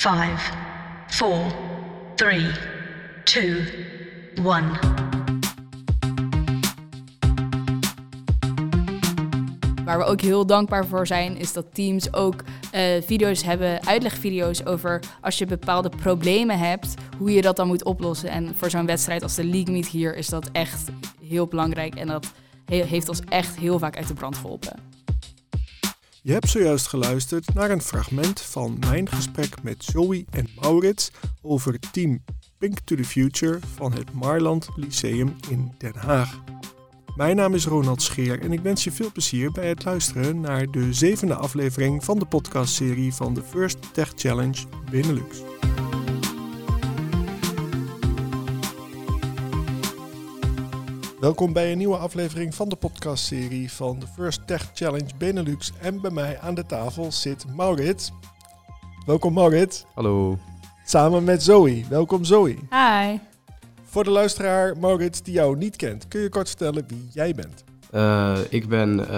5, 4, 3, 2, 1. Waar we ook heel dankbaar voor zijn, is dat teams ook video's hebben, uitlegvideo's over als je bepaalde problemen hebt, hoe je dat dan moet oplossen. En voor zo'n wedstrijd als de League Meet hier is dat echt heel belangrijk en dat heeft ons echt heel vaak uit de brand geholpen. Je hebt zojuist geluisterd naar een fragment van mijn gesprek met Zoe en Maurits over team Pink to the Future van het Marland Lyceum in Den Haag. Mijn naam is Ronald Scheer en ik wens je veel plezier bij het luisteren naar de 7e aflevering van de podcastserie van de First Tech Challenge Benelux. Welkom bij een nieuwe aflevering van de podcastserie van de First Tech Challenge Benelux. En bij mij aan de tafel zit Maurits. Welkom Maurits. Hallo. Samen met Zoe. Welkom Zoe. Hi. Voor de luisteraar Maurits die jou niet kent, kun je kort vertellen wie jij bent? Ik ben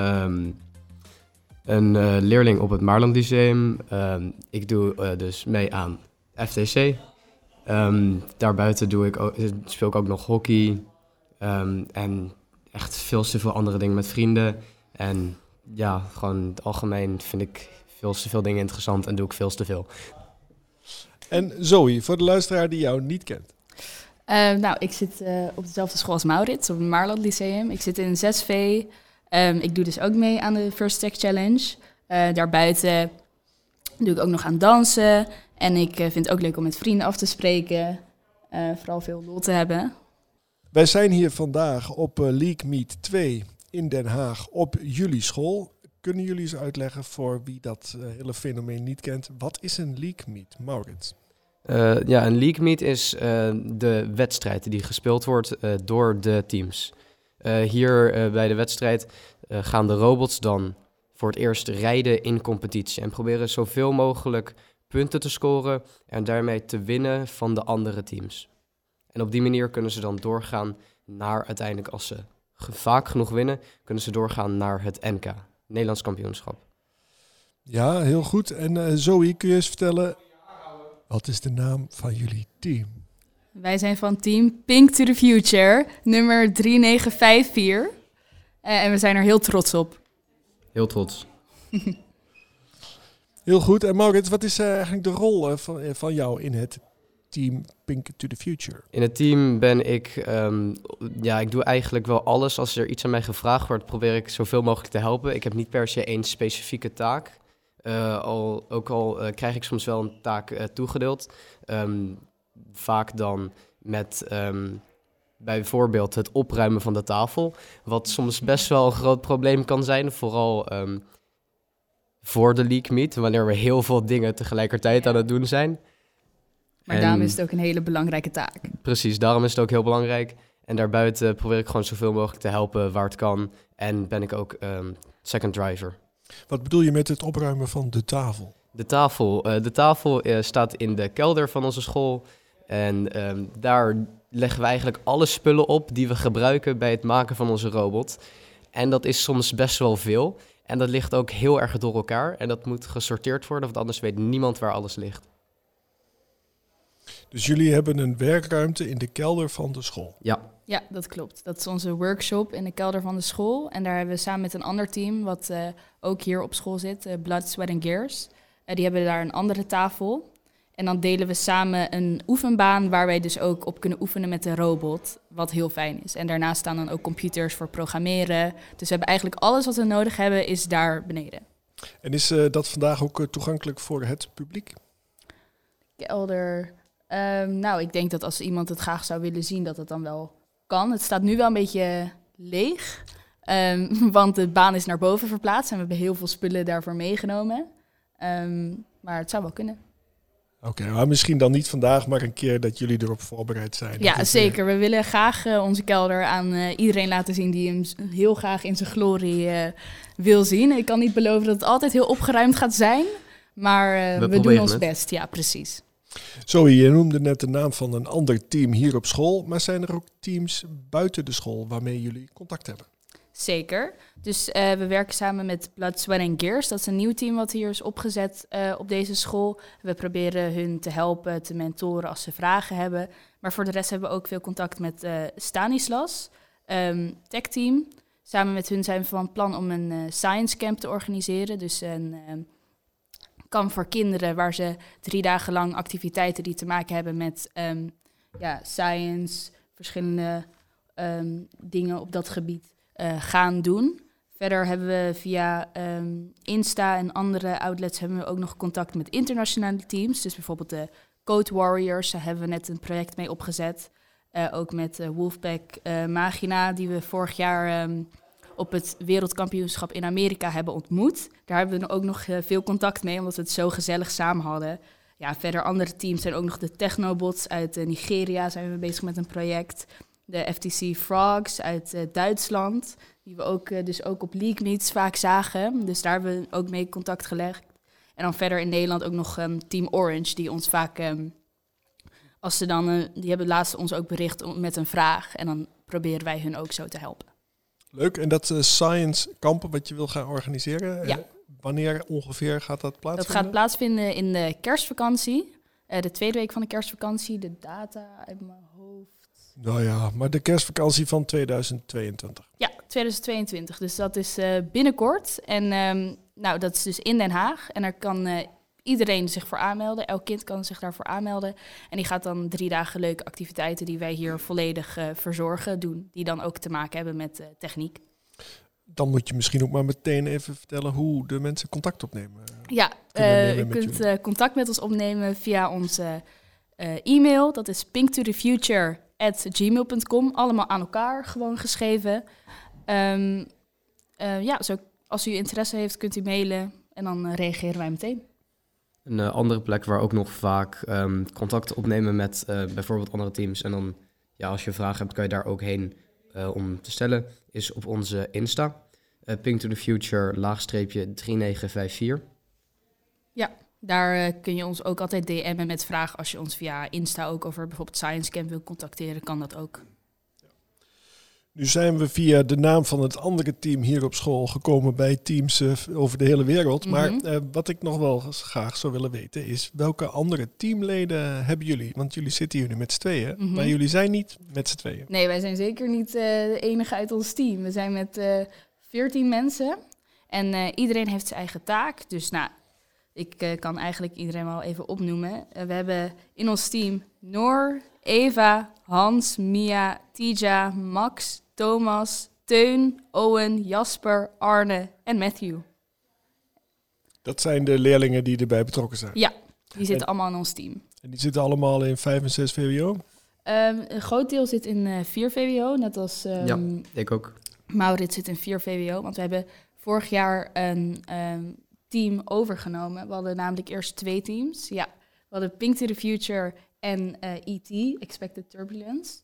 een leerling op het Marland Lyceum. Ik doe dus mee aan FTC. Daarbuiten speel ik ook nog hockey. En echt veel te veel andere dingen met vrienden. En ja, gewoon in het algemeen vind ik veel te veel dingen interessant en doe ik veel te veel. En Zoe, voor de luisteraar die jou niet kent. Ik zit op dezelfde school als Maurits, op het Marland Lyceum. Ik zit in 6V. Ik doe dus ook mee aan de First Tech Challenge. Daarbuiten doe ik ook nog aan dansen. En ik vind het ook leuk om met vrienden af te spreken. Vooral veel lol te hebben. Wij zijn hier vandaag op League Meet 2 in Den Haag op jullie school. Kunnen jullie eens uitleggen voor wie dat hele fenomeen niet kent? Wat is een League Meet, Maurits? Een League Meet is de wedstrijd die gespeeld wordt door de teams. Hier bij de wedstrijd gaan de robots dan voor het eerst rijden in competitie en proberen zoveel mogelijk punten te scoren en daarmee te winnen van de andere teams. En op die manier kunnen ze dan doorgaan naar uiteindelijk, als ze vaak genoeg winnen, kunnen ze doorgaan naar het NK, Nederlands kampioenschap. Ja, heel goed. En Zoe, kun je eens vertellen, wat is de naam van jullie team? Wij zijn van team Pink to the Future, nummer 3954. En we zijn er heel trots op. Heel trots. Heel goed. En Maurits, wat is eigenlijk de rol van jou in het team Pink to the Future? In het team ben ik, ik doe eigenlijk wel alles. Als er iets aan mij gevraagd wordt, probeer ik zoveel mogelijk te helpen. Ik heb niet per se één specifieke taak. Al krijg ik soms wel een taak toegedeeld. Vaak dan met bijvoorbeeld het opruimen van de tafel. Wat soms best wel een groot probleem kan zijn. Vooral voor de League Meet, wanneer we heel veel dingen tegelijkertijd aan het doen zijn. Maar daarom is het ook een hele belangrijke taak. Precies, daarom is het ook heel belangrijk. En daarbuiten probeer ik gewoon zoveel mogelijk te helpen waar het kan. En ben ik ook second driver. Wat bedoel je met het opruimen van de tafel? De tafel staat in de kelder van onze school. En daar leggen we eigenlijk alle spullen op die we gebruiken bij het maken van onze robot. En dat is soms best wel veel. En dat ligt ook heel erg door elkaar. En dat moet gesorteerd worden, want anders weet niemand waar alles ligt. Dus jullie hebben een werkruimte in de kelder van de school? Ja, dat klopt. Dat is onze workshop in de kelder van de school. En daar hebben we samen met een ander team, wat ook hier op school zit, Blood, Sweat and Gears. Die hebben daar een andere tafel. En dan delen we samen een oefenbaan waar wij dus ook op kunnen oefenen met de robot, wat heel fijn is. En daarnaast staan dan ook computers voor programmeren. Dus we hebben eigenlijk alles wat we nodig hebben, is daar beneden. En is dat vandaag ook toegankelijk voor het publiek? Kelder. Ik denk dat als iemand het graag zou willen zien, dat het dan wel kan. Het staat nu wel een beetje leeg, want de baan is naar boven verplaatst en we hebben heel veel spullen daarvoor meegenomen. Maar het zou wel kunnen. Oké, maar misschien dan niet vandaag, maar een keer dat jullie erop voorbereid zijn. Ja, zeker. We willen graag onze kelder aan iedereen laten zien die hem heel graag in zijn glorie wil zien. Ik kan niet beloven dat het altijd heel opgeruimd gaat zijn, maar we doen ons best. Ja, precies. Zoe, je noemde net de naam van een ander team hier op school, maar zijn er ook teams buiten de school waarmee jullie contact hebben? Zeker. Dus we werken samen met Blood, Sweat and Gears. Dat is een nieuw team wat hier is opgezet op deze school. We proberen hun te helpen, te mentoren als ze vragen hebben. Maar voor de rest hebben we ook veel contact met Stanislas, tech team. Samen met hun zijn we van plan om een science camp te organiseren. Dus een kamp voor kinderen waar ze 3 dagen lang activiteiten die te maken hebben met science, verschillende dingen op dat gebied gaan doen. Verder hebben we via Insta en andere outlets hebben we ook nog contact met internationale teams. Dus bijvoorbeeld de Code Warriors, daar hebben we net een project mee opgezet. Ook met Wolfpack Magina, die we vorig jaar op het wereldkampioenschap in Amerika hebben ontmoet. Daar hebben we ook nog veel contact mee, omdat we het zo gezellig samen hadden. Ja, verder andere teams zijn ook nog de Technobots uit Nigeria, zijn we bezig met een project. De FTC Frogs uit Duitsland, die we ook op League Meets vaak zagen. Dus daar hebben we ook mee contact gelegd. En dan verder in Nederland ook nog Team Orange, die ons vaak, die hebben laatst ons ook bericht met een vraag. En dan proberen wij hun ook zo te helpen. Leuk, en dat science kampen wat je wil gaan organiseren, Ja. Wanneer ongeveer gaat dat plaatsvinden? Dat gaat plaatsvinden in de kerstvakantie, de tweede week van de kerstvakantie. De data uit mijn hoofd. Nou ja, maar de kerstvakantie van 2022. Ja, 2022. Dus dat is binnenkort. En dat is dus in Den Haag. En daar kan iedereen zich voor aanmelden. Elk kind kan zich daarvoor aanmelden. En die gaat dan 3 dagen leuke activiteiten die wij hier volledig verzorgen doen. Die dan ook te maken hebben met techniek. Dan moet je misschien ook maar meteen even vertellen hoe de mensen contact opnemen. Ja, je kunt contact met ons opnemen via onze e-mail. Dat is pinktothefuture@gmail.com. Allemaal aan elkaar gewoon geschreven. Zo, als u interesse heeft, kunt u mailen en dan reageren wij meteen. Een andere plek waar ook nog vaak contact opnemen met bijvoorbeeld andere teams. En dan, als je vragen hebt, kan je daar ook heen om te stellen. Is op onze Insta. Pinktothefuture_3954. Ja, daar kun je ons ook altijd DM'en met vragen. Als je ons via Insta ook over bijvoorbeeld Science Camp wil contacteren, kan dat ook. Nu zijn we via de naam van het andere team hier op school gekomen bij teams over de hele wereld. Mm-hmm. Maar wat ik nog wel graag zou willen weten is, welke andere teamleden hebben jullie? Want jullie zitten hier nu met z'n tweeën, Mm-hmm. maar jullie zijn niet met z'n tweeën. Nee, wij zijn zeker niet de enige uit ons team. We zijn met 14 mensen en iedereen heeft zijn eigen taak. Dus ik kan eigenlijk iedereen wel even opnoemen. We hebben in ons team Noor, Eva, Hans, Mia, Tija, Max, Thomas, Teun, Owen, Jasper, Arne en Matthew. Dat zijn de leerlingen die erbij betrokken zijn. Ja, die zitten allemaal in ons team. En die zitten allemaal in 5 en 6 VWO? Een groot deel zit in 4 VWO, net als Ja, ik ook. Maurits zit in 4 VWO. Want we hebben vorig jaar een team overgenomen. We hadden namelijk eerst 2 teams. Ja, we hadden Pink to the Future en ET, Expected Turbulence.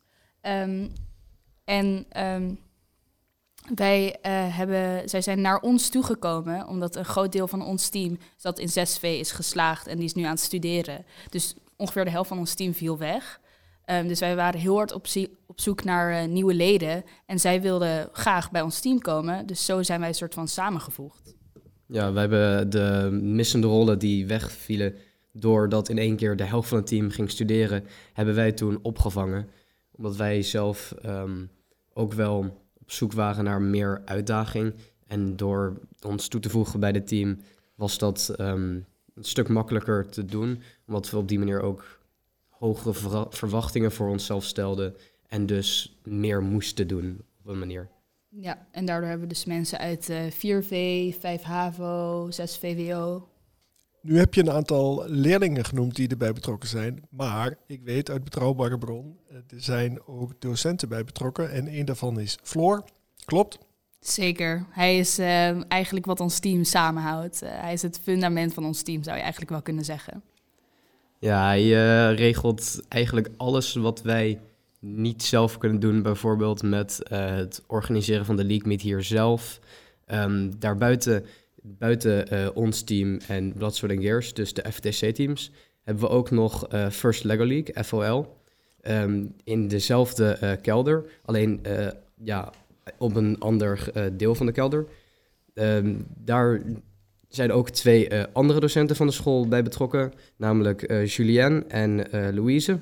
Zij zijn naar ons toegekomen, omdat een groot deel van ons team zat in 6V is geslaagd en die is nu aan het studeren. Dus ongeveer de helft van ons team viel weg. Dus wij waren heel hard op zoek naar nieuwe leden en zij wilden graag bij ons team komen. Dus zo zijn wij een soort van samengevoegd. Ja, wij hebben de missende rollen die wegvielen doordat in één keer de helft van het team ging studeren, hebben wij toen opgevangen. Omdat wij zelf ook wel op zoek waren naar meer uitdaging. En door ons toe te voegen bij het team was dat een stuk makkelijker te doen. Omdat we op die manier ook hogere verwachtingen voor onszelf stelden. En dus meer moesten doen op een manier. Ja, en daardoor hebben we dus mensen uit 4V, 5 HAVO, 6 VWO. Nu heb je een aantal leerlingen genoemd die erbij betrokken zijn. Maar ik weet uit betrouwbare bron, er zijn ook docenten bij betrokken. En een daarvan is Floor. Klopt? Zeker. Hij is eigenlijk wat ons team samenhoudt. Hij is het fundament van ons team, zou je eigenlijk wel kunnen zeggen. Ja, hij regelt eigenlijk alles wat wij niet zelf kunnen doen. Bijvoorbeeld met het organiseren van de League Meet hier zelf. Daarbuiten, buiten ons team en Blood, Sweat and Gears, dus de FTC-teams, hebben we ook nog First Lego League, FOL, in dezelfde kelder. Alleen op een ander deel van de kelder. Daar zijn ook 2 andere docenten van de school bij betrokken, namelijk Julienne en Louise.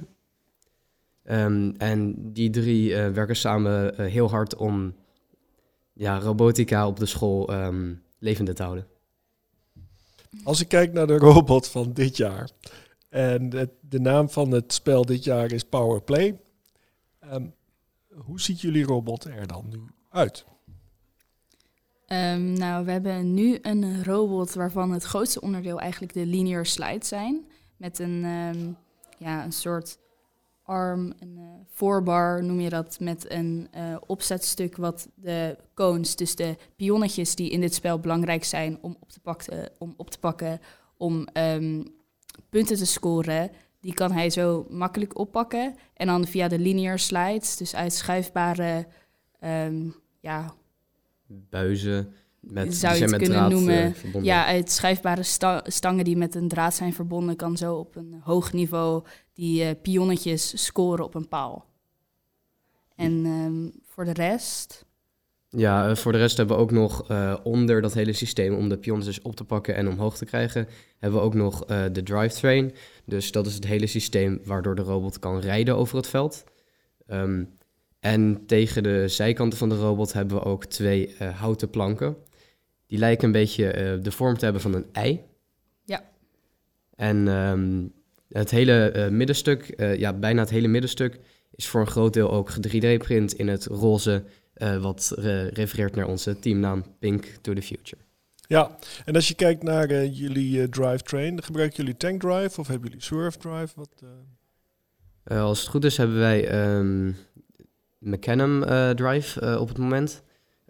En die 3 werken samen heel hard om robotica op de school levende te houden. Als ik kijk naar de robot van dit jaar, en de naam van het spel dit jaar is Powerplay. Hoe ziet jullie robot er dan nu uit? Nou, we hebben nu een robot waarvan het grootste onderdeel eigenlijk de linear slides zijn. Met een soort arm, een voorbar noem je dat, met een opzetstuk wat de cones, dus de pionnetjes die in dit spel belangrijk zijn om op te pakken, om punten te scoren, die kan hij zo makkelijk oppakken. En dan via de linear slides, dus uit schuifbare buizen zou je het kunnen noemen. verbonden. Ja, uit schuifbare stangen die met een draad zijn verbonden, kan zo op een hoog niveau die pionnetjes scoren op een paal. En voor de rest? Ja, voor de rest hebben we ook nog onder dat hele systeem, om de pionnetjes op te pakken en omhoog te krijgen, hebben we ook nog de drivetrain. Dus dat is het hele systeem waardoor de robot kan rijden over het veld. En tegen de zijkanten van de robot hebben we ook 2 houten planken. Die lijken een beetje de vorm te hebben van een ei. Ja. En het hele middenstuk, bijna het hele middenstuk, is voor een groot deel ook 3D-print in het roze, wat refereert naar onze teamnaam Pink to the Future. Ja, en als je kijkt naar jullie drivetrain, gebruiken jullie tank drive of hebben jullie swerve drive? Als het goed is hebben wij Mecanum drive op het moment.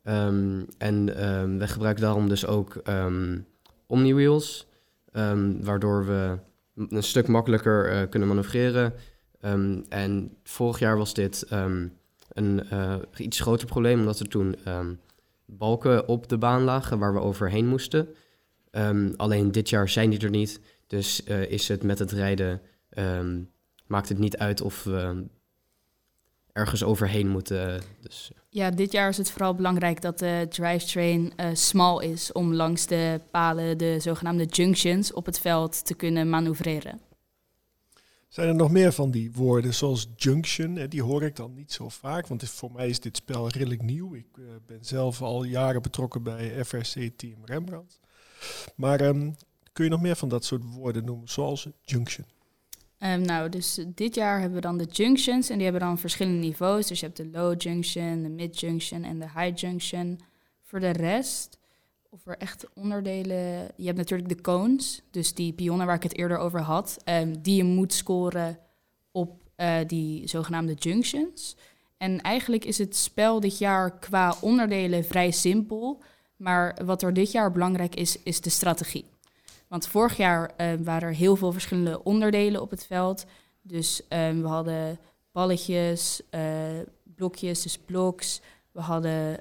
En wij gebruiken daarom dus ook Omniwheels, waardoor we een stuk makkelijker kunnen manoeuvreren. En vorig jaar was dit een iets groter probleem, omdat er toen balken op de baan lagen waar we overheen moesten. Alleen dit jaar zijn die er niet, dus is het met het rijden, maakt het niet uit of we ergens overheen moeten. Dus. Ja, dit jaar is het vooral belangrijk dat de drivetrain smal is om langs de palen, de zogenaamde junctions, op het veld te kunnen manoeuvreren. Zijn er nog meer van die woorden zoals junction? Die hoor ik dan niet zo vaak, want voor mij is dit spel redelijk nieuw. Ik ben zelf al jaren betrokken bij FRC Team Rembrandt. Maar kun je nog meer van dat soort woorden noemen, zoals junction? Dus dit jaar hebben we dan de junctions en die hebben dan verschillende niveaus. Dus je hebt de low junction, de mid junction en de high junction. Voor de rest, of er echt onderdelen... Je hebt natuurlijk de cones, dus die pionnen waar ik het eerder over had, die je moet scoren op die zogenaamde junctions. En eigenlijk is het spel dit jaar qua onderdelen vrij simpel. Maar wat er dit jaar belangrijk is de strategie. Want vorig jaar waren er heel veel verschillende onderdelen op het veld. Dus we hadden balletjes, blokjes, dus bloks. We hadden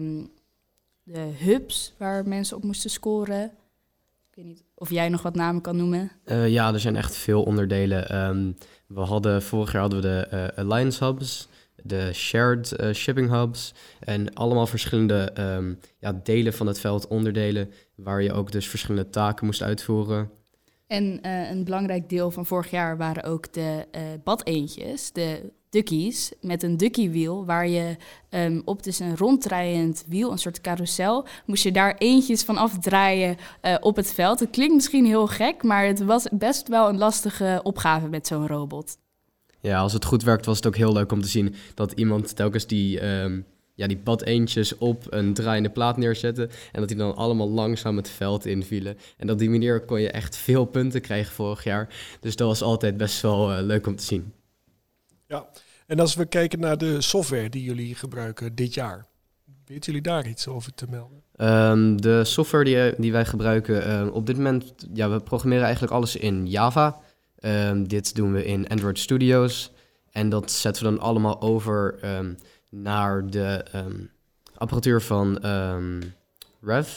de hubs waar mensen op moesten scoren. Ik weet niet of jij nog wat namen kan noemen. Ja, er zijn echt veel onderdelen. Vorig jaar hadden we de Alliance Hubs, de Shared Shipping Hubs en allemaal verschillende delen van het veld, onderdelen, waar je ook dus verschillende taken moest uitvoeren. En een belangrijk deel van vorig jaar waren ook de badeentjes, de duckies, met een duckiewiel, waar je op dus een ronddraaiend wiel, een soort carousel, moest je daar eentjes van afdraaien op het veld. Het klinkt misschien heel gek, maar het was best wel een lastige opgave met zo'n robot. Ja, als het goed werkt was het ook heel leuk om te zien dat iemand telkens die badeentjes op een draaiende plaat neerzette en dat die dan allemaal langzaam het veld invielen. En op die manier kon je echt veel punten krijgen vorig jaar. Dus dat was altijd best wel leuk om te zien. Ja, en als we kijken naar de software die jullie gebruiken dit jaar, weten jullie daar iets over te melden? De software die wij gebruiken op dit moment, we programmeren eigenlijk alles in Java. Dit doen we in Android Studios en dat zetten we dan allemaal over naar de apparatuur van Rev,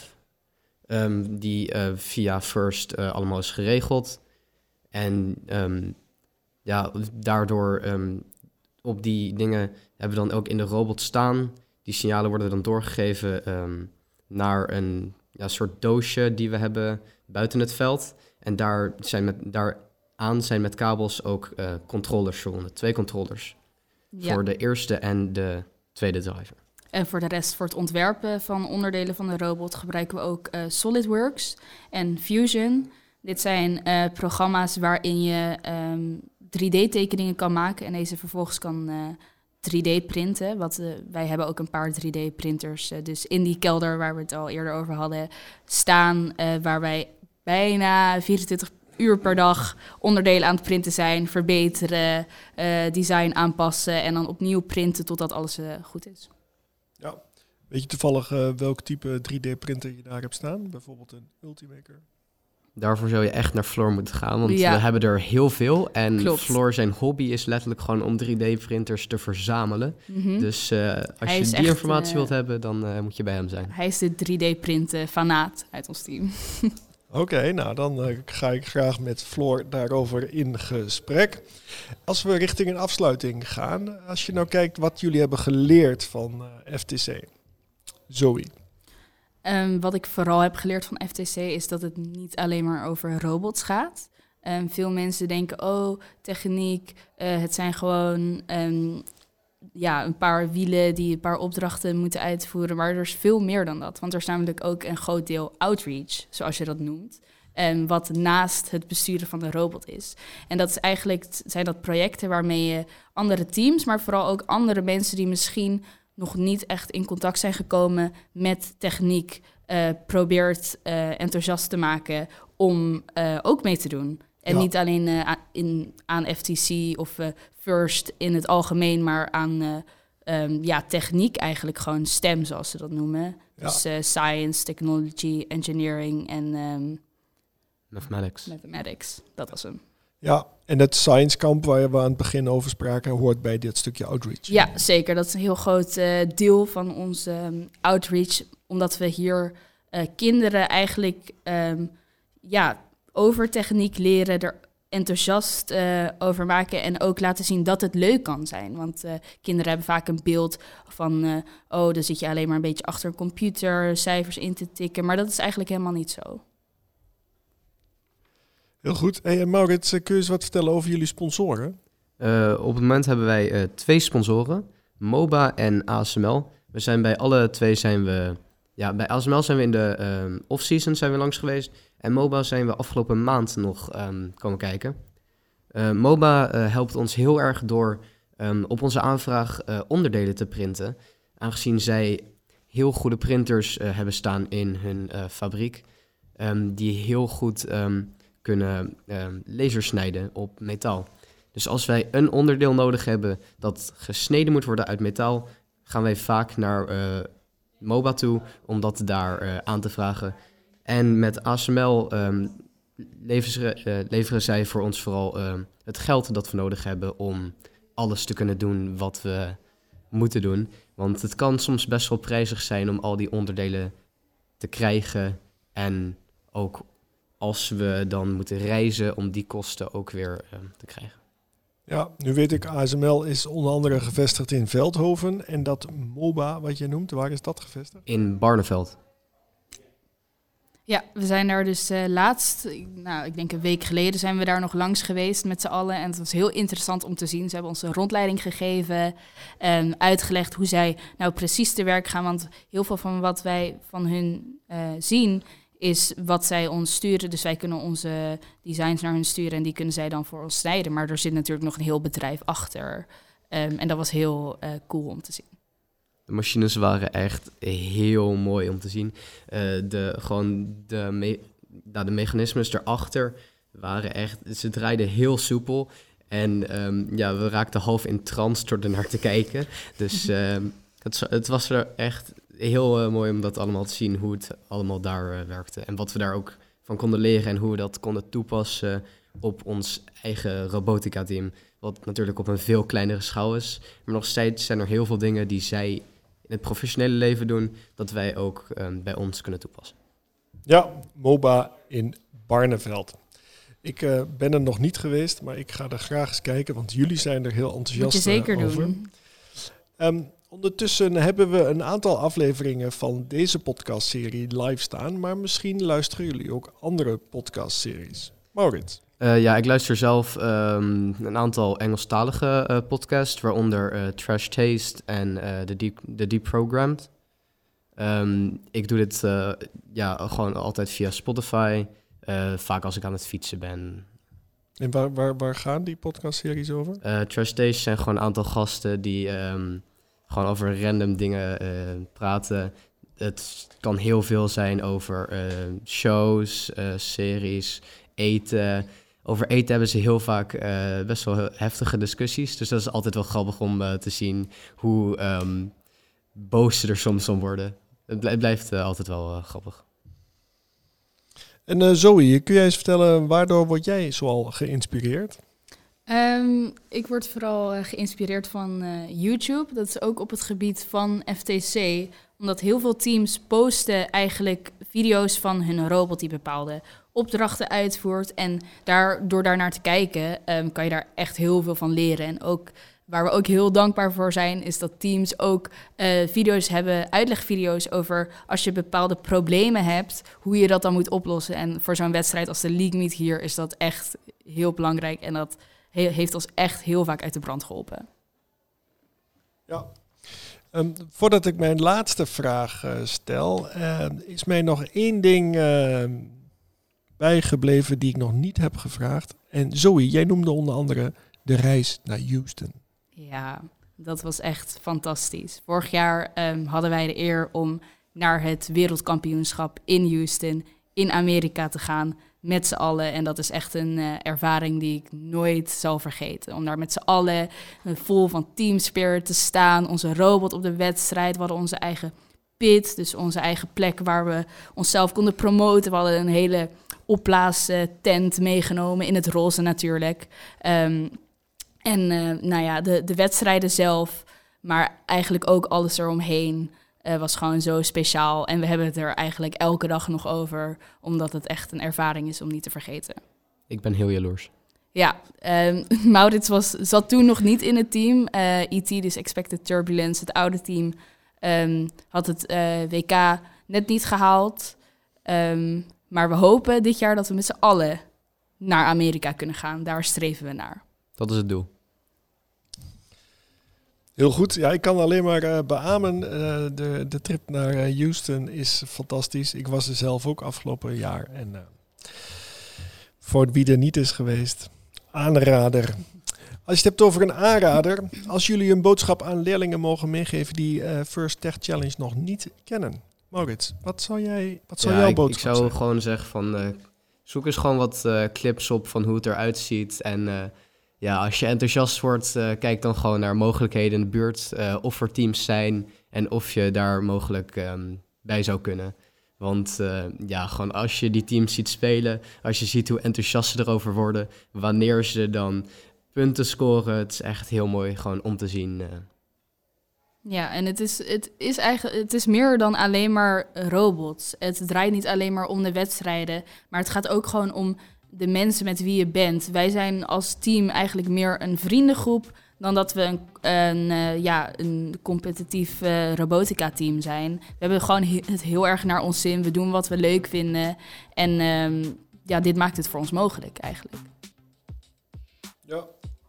die via First allemaal is geregeld. En daardoor op die dingen hebben we dan ook in de robot staan, Die signalen worden dan doorgegeven naar een soort doosje die we hebben buiten het veld. En daaraan zijn met kabels ook controllers verbonden. 2 controllers. Ja. Voor de eerste en de tweede driver. En voor de rest, voor het ontwerpen van onderdelen van de robot gebruiken we ook SolidWorks en Fusion. Dit zijn programma's waarin je 3D-tekeningen kan maken en deze vervolgens kan 3D-printen. Wij hebben ook een paar 3D-printers dus in die kelder waar we het al eerder over hadden staan, waar wij bijna 24 uur per dag onderdelen aan het printen zijn, verbeteren, design aanpassen en dan opnieuw printen totdat alles goed is. Ja. Weet je toevallig welk type 3D-printer je daar hebt staan? Bijvoorbeeld een Ultimaker? Daarvoor zou je echt naar Floor moeten gaan, want we hebben er heel veel. En Klopt. Floor, zijn hobby is letterlijk gewoon om 3D-printers te verzamelen. Mm-hmm. Dus als je die echt, informatie wilt hebben, dan moet je bij hem zijn. Hij is de 3D-printen-fanaat uit ons team. Oké, nou dan ga ik graag met Floor daarover in gesprek. Als we richting een afsluiting gaan, als je nou kijkt wat jullie hebben geleerd van FTC. Zoe. Wat ik vooral heb geleerd van FTC is dat het niet alleen maar over robots gaat. Veel mensen denken, techniek, het zijn gewoon een paar wielen die een paar opdrachten moeten uitvoeren. Maar er is veel meer dan dat, want er is namelijk ook een groot deel outreach, zoals je dat noemt. Wat naast het besturen van de robot is. En dat is zijn dat projecten waarmee je andere teams, maar vooral ook andere mensen die misschien nog niet echt in contact zijn gekomen met techniek, probeert enthousiast te maken om ook mee te doen. En niet alleen aan FTC of FIRST in het algemeen, maar aan techniek eigenlijk, gewoon STEM zoals ze dat noemen. Ja. Dus science, technology, engineering en mathematics. Dat was hem. Ja, en het Science Camp waar we aan het begin over spraken, hoort bij dit stukje outreach. Ja, zeker. Dat is een heel groot deel van onze outreach. Omdat we hier kinderen eigenlijk over techniek leren, er enthousiast over maken en ook laten zien dat het leuk kan zijn. Want kinderen hebben vaak een beeld van, dan zit je alleen maar een beetje achter een computer, cijfers in te tikken. Maar dat is eigenlijk helemaal niet zo. Heel goed. Hey, Maurits, kun je eens wat vertellen over jullie sponsoren? Op het moment hebben wij 2 sponsoren, MOBA en ASML. We zijn bij alle 2 bij ASML zijn we in de off-season zijn we langs geweest. En MOBA zijn we afgelopen maand nog komen kijken. MOBA helpt ons heel erg door op onze aanvraag onderdelen te printen. Aangezien zij heel goede printers hebben staan in hun fabriek. Die heel goed kunnen lasers snijden op metaal. Dus als wij een onderdeel nodig hebben dat gesneden moet worden uit metaal, gaan wij vaak naar MOBA toe om dat daar aan te vragen. En met ASML leveren zij voor ons vooral het geld dat we nodig hebben om alles te kunnen doen wat we moeten doen. Want het kan soms best wel prijzig zijn om al die onderdelen te krijgen. En ook als we dan moeten reizen om die kosten ook weer te krijgen. Ja, nu weet ik, ASML is onder andere gevestigd in Veldhoven. En dat MOBA, wat je noemt, waar is dat gevestigd? In Barneveld. Ja, we zijn daar dus laatst, ik denk een week geleden, zijn we daar nog langs geweest met z'n allen. En het was heel interessant om te zien. Ze hebben ons een rondleiding gegeven en uitgelegd hoe zij nou precies te werk gaan. Want heel veel van wat wij van hun zien is wat zij ons sturen. Dus wij kunnen onze designs naar hun sturen en die kunnen zij dan voor ons snijden. Maar er zit natuurlijk nog een heel bedrijf achter. En dat was heel cool om te zien. De machines waren echt heel mooi om te zien. De mechanismes erachter waren echt, ze draaiden heel soepel. En we raakten half in trance door ernaar te kijken. Dus het was er echt heel mooi om dat allemaal te zien, hoe het allemaal daar werkte. En wat we daar ook van konden leren en hoe we dat konden toepassen op ons eigen robotica-team. Wat natuurlijk op een veel kleinere schaal is. Maar nog steeds zijn er heel veel dingen die zij in het professionele leven doen, dat wij ook bij ons kunnen toepassen. Ja, MOBA in Barneveld. Ik ben er nog niet geweest, maar ik ga er graag eens kijken, want jullie zijn er heel enthousiast over. Moet je zeker doen. Ondertussen hebben we een aantal afleveringen van deze podcastserie live staan, maar misschien luisteren jullie ook andere podcastseries. Maurits? Ik luister zelf een aantal Engelstalige podcasts, waaronder Trash Taste en The Deprogrammed. Ik doe dit gewoon altijd via Spotify, vaak als ik aan het fietsen ben. En waar gaan die podcastseries over? Trash Taste zijn gewoon een aantal gasten die gewoon over random dingen praten. Het kan heel veel zijn over shows, series, eten. Over eten hebben ze heel vaak best wel heftige discussies. Dus dat is altijd wel grappig om te zien hoe boos ze er soms om worden. Het blijft altijd wel grappig. En Zoe, kun jij eens vertellen, waardoor word jij zoal geïnspireerd? Ik word vooral geïnspireerd van YouTube. Dat is ook op het gebied van FTC. Omdat heel veel teams posten eigenlijk video's van hun robot die bepaalde opdrachten uitvoert. En door daarnaar te kijken, kan je daar echt heel veel van leren. En ook waar we ook heel dankbaar voor zijn, is dat teams ook video's hebben, uitlegvideo's over als je bepaalde problemen hebt, hoe je dat dan moet oplossen. En voor zo'n wedstrijd als de League Meet hier is dat echt heel belangrijk. En dat heeft ons echt heel vaak uit de brand geholpen. Ja. Voordat ik mijn laatste vraag stel, is mij nog één ding bijgebleven die ik nog niet heb gevraagd. En Zoe, jij noemde onder andere de reis naar Houston. Ja, dat was echt fantastisch. Vorig jaar hadden wij de eer om naar het wereldkampioenschap in Houston in Amerika te gaan met z'n allen. En dat is echt een ervaring die ik nooit zal vergeten. Om daar met z'n allen vol van team spirit te staan. Onze robot op de wedstrijd. We hadden onze eigen pit, dus onze eigen plek waar we onszelf konden promoten. We hadden een hele opblaastent meegenomen, in het roze natuurlijk. De wedstrijden zelf, maar eigenlijk ook alles eromheen was gewoon zo speciaal. En we hebben het er eigenlijk elke dag nog over, omdat het echt een ervaring is om niet te vergeten. Ik ben heel jaloers. Ja, Maurits zat toen nog niet in het team. ET, dus Expected Turbulence, het oude team, had het WK net niet gehaald. Maar we hopen dit jaar dat we met z'n allen naar Amerika kunnen gaan. Daar streven we naar. Dat is het doel. Heel goed. Ja, ik kan alleen maar beamen. De trip naar Houston is fantastisch. Ik was er zelf ook afgelopen jaar. En voor wie er niet is geweest, aanrader. Als je het hebt over een aanrader, als jullie een boodschap aan leerlingen mogen meegeven die First Tech Challenge nog niet kennen. Maurits, wat zou jouw boodschap zijn? Ik zou gewoon zeggen van zoek eens gewoon wat clips op van hoe het eruit ziet. En als je enthousiast wordt, kijk dan gewoon naar mogelijkheden in de buurt. Of er teams zijn en of je daar mogelijk bij zou kunnen. Want gewoon als je die teams ziet spelen, als je ziet hoe enthousiast ze erover worden, wanneer ze dan punten scoren, het is echt heel mooi gewoon om te zien. Ja, en het is meer dan alleen maar robots. Het draait niet alleen maar om de wedstrijden, maar het gaat ook gewoon om de mensen met wie je bent. Wij zijn als team eigenlijk meer een vriendengroep dan dat we een competitief robotica-team zijn. We hebben gewoon het heel erg naar ons zin. We doen wat we leuk vinden. En dit maakt het voor ons mogelijk eigenlijk. Ja.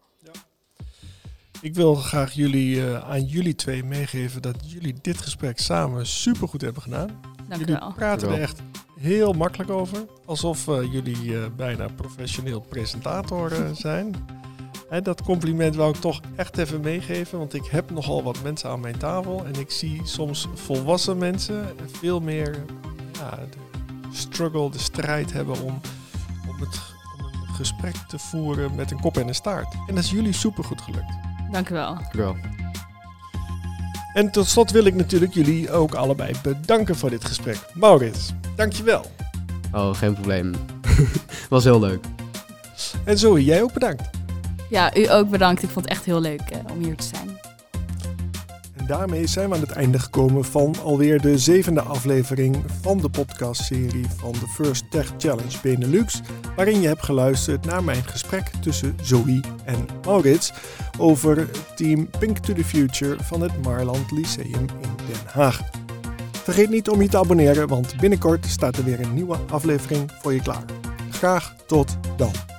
Ik wil graag aan jullie twee meegeven dat jullie dit gesprek samen supergoed hebben gedaan. Dank u jullie wel. praten er echt heel makkelijk over. Alsof jullie bijna professioneel presentator zijn. Dat compliment wou ik toch echt even meegeven. Want ik heb nogal wat mensen aan mijn tafel. En ik zie soms volwassen mensen veel meer de strijd hebben om een gesprek te voeren met een kop en een staart. En dat is jullie supergoed gelukt. Dank u wel. Dank u wel. En tot slot wil ik natuurlijk jullie ook allebei bedanken voor dit gesprek. Maurits, dankjewel. Oh, geen probleem. Was heel leuk. En Zoe, jij ook bedankt. Ja, u ook bedankt. Ik vond het echt heel leuk om hier te zijn. En daarmee zijn we aan het einde gekomen van alweer de 7e aflevering van de podcastserie van de First Tech Challenge Benelux, waarin je hebt geluisterd naar mijn gesprek tussen Zoe en Maurits over team Pink to the Future van het Marland Lyceum in Den Haag. Vergeet niet om je te abonneren, want binnenkort staat er weer een nieuwe aflevering voor je klaar. Graag tot dan.